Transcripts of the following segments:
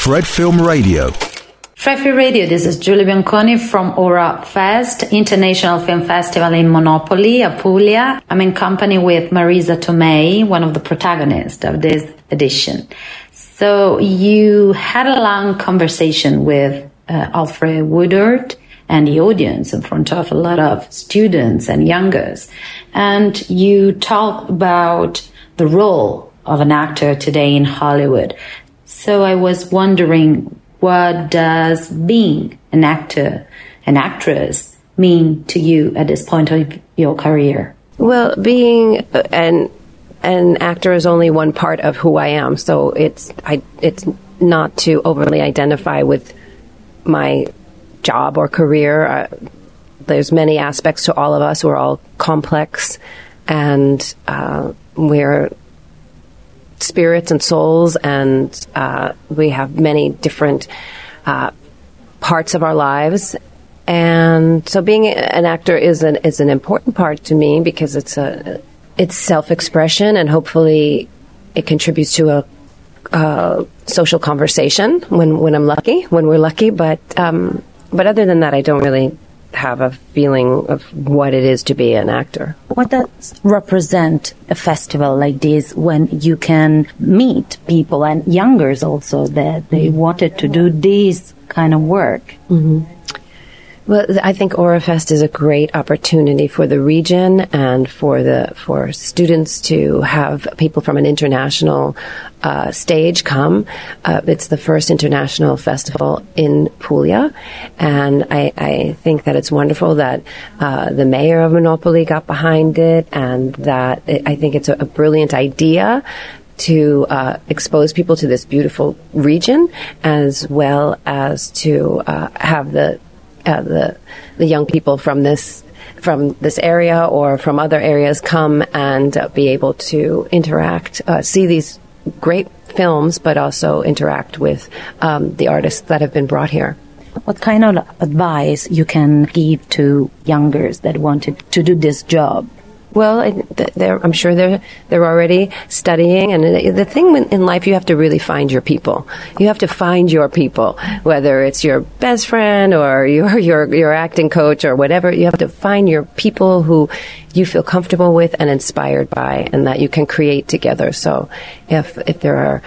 Fred Film Radio. Fred Film Radio, this is Giulia Bianconi from Aura Fest, International Film Festival in Monopoli, Apulia. I'm in company with Marisa Tomei, one of the protagonists of this edition. So you had a long conversation with Alfred Woodard and the audience in front of a lot of students and youngers. And you talked about the role of an actor today in Hollywood. So I was wondering, what does being an actor, an actress, mean to you at this point of your career? Well, being an actor is only one part of who I am. So it's not to overly identify with my job or career. There's many aspects to all of us. We're all complex, and we're spirits and souls, and we have many different parts of our lives. And so being an actor is an important part to me, because it's self-expression, and hopefully it contributes to a social conversation when we're lucky. But other than that, I don't really have a feeling of what it is to be an actor. What does represent a festival like this when you can meet people and youngers also that they wanted to do this kind of work? Mm-hmm. Well, I think AuraFest is a great opportunity for the region and for students to have people from an international stage come. It's the first international festival in Puglia, and I think that it's wonderful that the mayor of Monopoli got behind it, and that I think it's a brilliant idea to expose people to this beautiful region, as well as to have the young people from this area or from other areas come and be able to interact, see these great films, but also interact with the artists that have been brought here. What kind of advice you can give to youngers that wanted to do this job? Well, I'm sure they're already studying, and the thing in life, you have to really find your people. You have to find your people, whether it's your best friend or your acting coach or whatever. You have to find your people who you feel comfortable with and inspired by, and that you can create together. So, if there are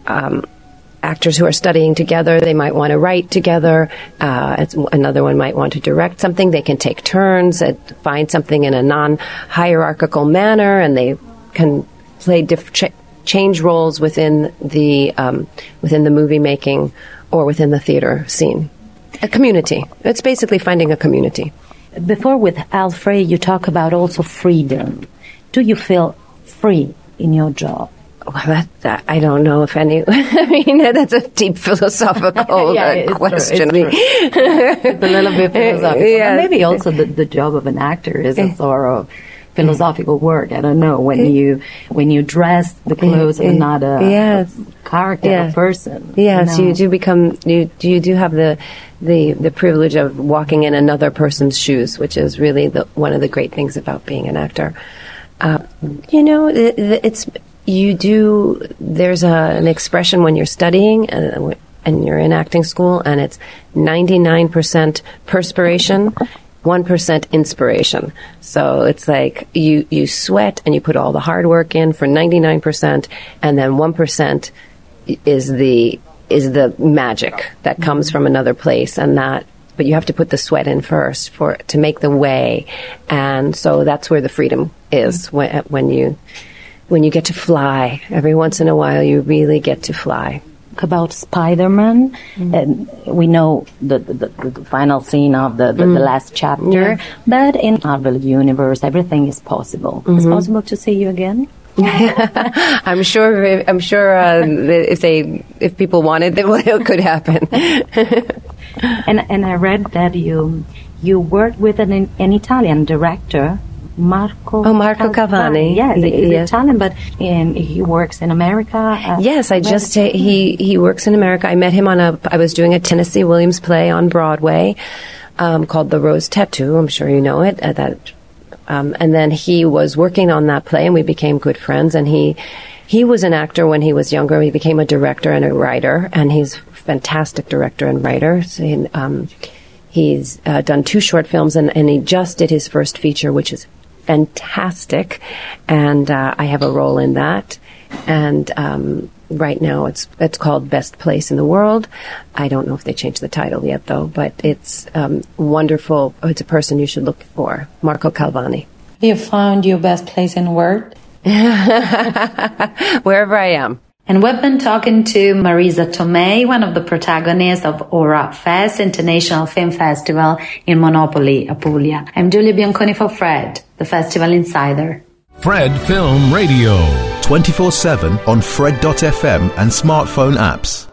actors who are studying together, they might want to write together. Another one might want to direct something. They can take turns and find something in a non-hierarchical manner, and they can play change roles within the movie making or within the theater scene. A community. It's basically finding a community. Before, with Alfred, you talk about also freedom. Do you feel free in your job? Well, that I don't know if any. I mean, that's a deep philosophical question. It's a little bit philosophical. Yes. Maybe also the job of an actor is a sort of philosophical work. I don't know, when you dress the clothes of another character or person. Yes, you do become you do have the privilege of walking in another person's shoes, which is really one of the great things about being an actor. There's an expression when you're studying and you're in acting school, and it's 99% perspiration, 1% inspiration. So it's like you sweat and you put all the hard work in for 99%, and then 1% is the magic that comes from another place, but you have to put the sweat in first to make the way. And so that's where the freedom is, when you get to fly. Every once in a while, you really get to fly. About Spider-Man, and we know the final scene of the last chapter, but in Marvel Universe, everything is possible. It's possible to see you again? I'm sure if people wanted it could happen. And I read that you worked with an Italian director, Marco Cavani. Yes, he's Italian, but he works in America. Yes, he works in America. I met him I was doing a Tennessee Williams play on Broadway, called The Rose Tattoo. I'm sure you know it. And then he was working on that play, and we became good friends. And he was an actor when he was younger. He became a director and a writer, and he's fantastic director and writer. So he's done 2 short films, and he just did his first feature, which is fantastic, and I have a role in that. And right now it's called Best Place in the World. I don't know if they changed the title yet, though, but it's wonderful. It's a person you should look for, Marco Calvani. Have you found your best place in the world? Wherever I am. And we've been talking to Marisa Tomei, one of the protagonists of Ora Fest, International Film Festival in Monopoli, Apulia. I'm Giulia Bianconi for Fred, the Festival Insider. Fred Film Radio. 24/7 on Fred.fm and smartphone apps.